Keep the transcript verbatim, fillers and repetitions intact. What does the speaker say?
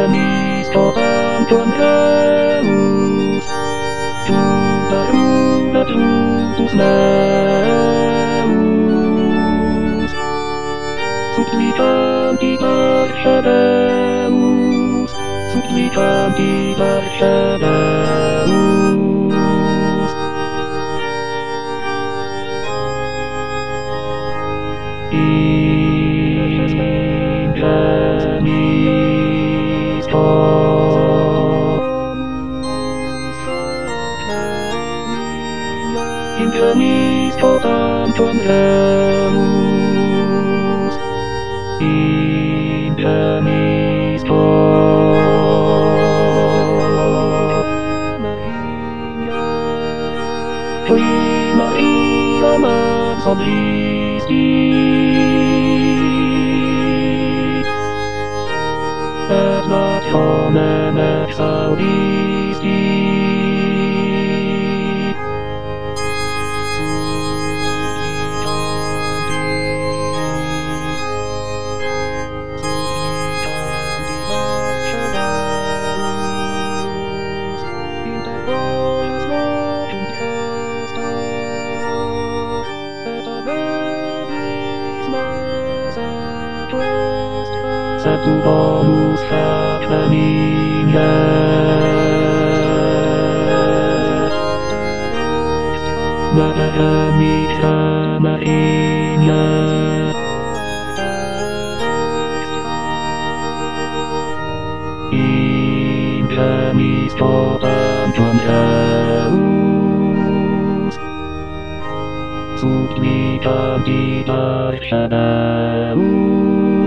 Internis totam ton reus, tu daruna trutus meus, supplicanti parce Deus, supplicanti parce Deus. Internis Internis totam ton reus, internis Tui Maria mens oblisti, et nationem exaudisti. Sed tu bonus facta mine, Mater mitra Maria, Internis totam ton reus, supplicanti parce Deus.